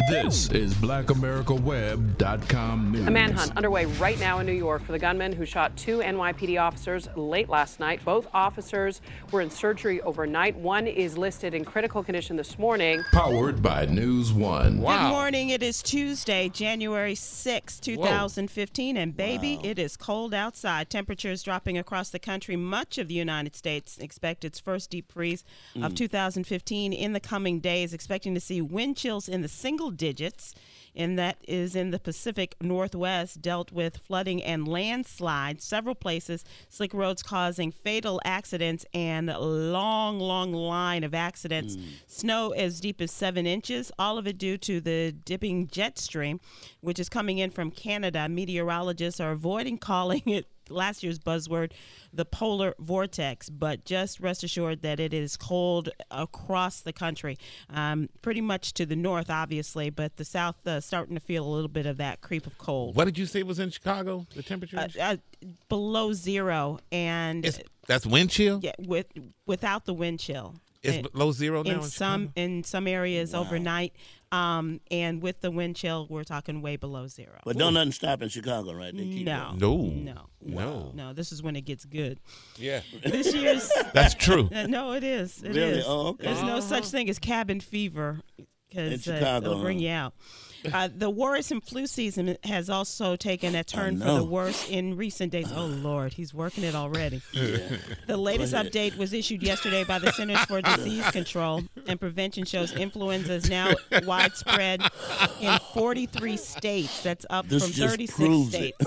This is BlackAmericaWeb.com news. A manhunt underway right now in New York for the gunman who shot two NYPD officers late last night. Both officers were in surgery overnight. One is listed in critical condition this morning. Powered by News One. Wow. Good morning. It is Tuesday, January 6, 2015, and baby, it is cold outside. Temperatures dropping across the country. Much of the United States expect its first deep freeze of 2015 in the coming days, expecting to see wind chills in the single digits, and that is in the Pacific Northwest, dealt with flooding and landslides. Several places, slick roads causing fatal accidents and a long line of accidents. Snow as deep as 7 inches, all of it due to the dipping jet stream, which is coming in from Canada. Meteorologists are avoiding calling it last year's buzzword, the polar vortex, but just rest assured that it is cold across the country, pretty much to the north, obviously, but the south starting to feel a little bit of that creep of cold. What did you say was in Chicago, the temperature? Below zero, and that's wind chill? Yeah, without the wind chill. It's below zero now in some areas overnight, and with the wind chill, we're talking way below zero. But don't nothing stop in Chicago, right? They keep going. No. This is when it gets good. Yeah. This year's That's true. No, it is. It Really? is. Oh, okay. There's no such thing as cabin fever because it'll bring you out. The worrisome flu season has also taken a turn for the worse in recent days. Oh, Lord, he's working it already. The latest update was issued yesterday by the Centers for Disease Control and Prevention shows influenza is now widespread in 43 states. That's up from 36 states.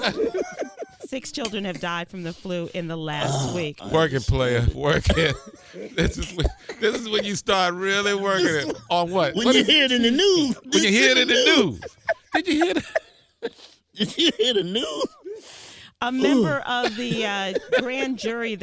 6 children have died from the flu in the last week. Working, player. Working. This is when you start really working it. On what? When you hear it in the news. When you hear it in the news. Did you hear that? Did you hear the news? A member of the grand jury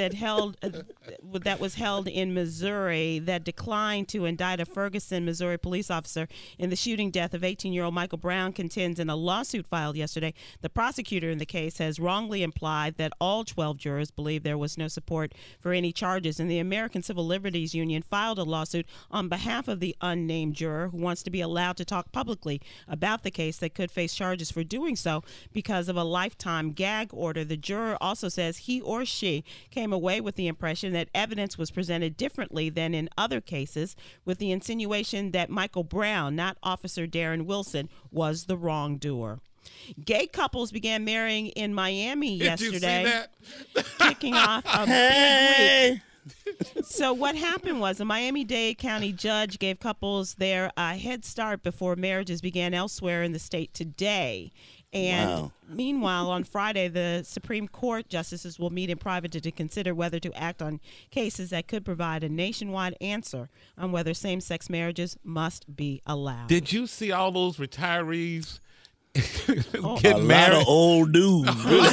that was held in Missouri that declined to indict a Ferguson, Missouri police officer in the shooting death of 18-year-old Michael Brown contends in a lawsuit filed yesterday. The prosecutor in the case has wrongly implied that all 12 jurors believe there was no support for any charges, and the American Civil Liberties Union filed a lawsuit on behalf of the unnamed juror who wants to be allowed to talk publicly about the case that could face charges for doing so because of a lifetime gag order. The juror also says he or she came away with the impression that evidence was presented differently than in other cases, with the insinuation that Michael Brown, not Officer Darren Wilson, was the wrongdoer. Gay couples began marrying in Miami yesterday, Did you see that? kicking off a big week. So what happened was a Miami-Dade County judge gave couples there a head start before marriages began elsewhere in the state today. And meanwhile, on Friday, the Supreme Court justices will meet in private to consider whether to act on cases that could provide a nationwide answer on whether same-sex marriages must be allowed. Did you see all those retirees Getting married? Lot of old dudes.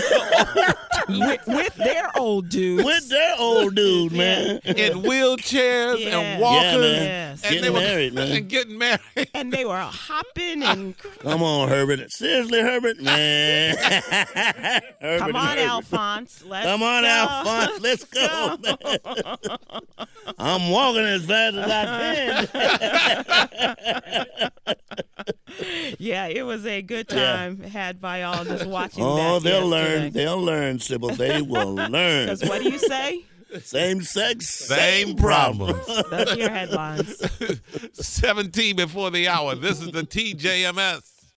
with their old dudes. With their old dudes, man. In wheelchairs and walkers. Yes. And getting married, man. And getting married. And they were hopping and... Come on, Herbert. Seriously, Herbert? Man. Herbert, Come on, Alphonse. Come on, Alphonse. Let's go, man. I'm walking as fast as I can. Yeah, it was a good time had by all just watching that. Oh, they'll learn. They'll learn, Sybil. They will learn. Because what do you say? Same sex, same problems. Those are your headlines. 17 before the hour. This is the TJMS.